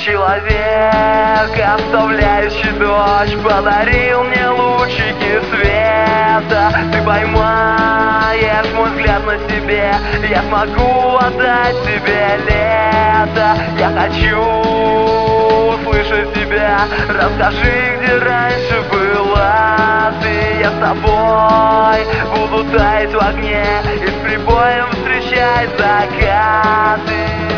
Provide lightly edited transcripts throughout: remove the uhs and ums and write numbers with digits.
человек, оставляющий дождь, подарил мне лучики света. Ты поймаешь мой взгляд на себе, я смогу отдать тебе лето. Я хочу услышать тебя, расскажи, где раньше была ты. Я с тобой буду таять в огне и с прибоем встречать закаты.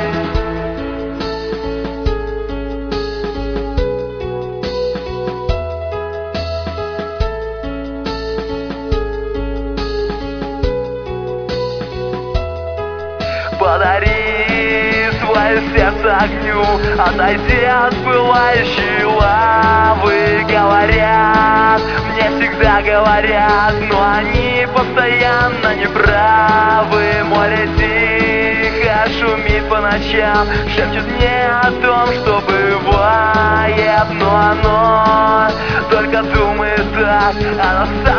Подари свое сердце огню, отойди от пылающей лавы. Говорят, мне всегда говорят, но они постоянно неправы. Море тихо шумит по ночам, шепчет мне о том, что бывает, но оно только думает так, оно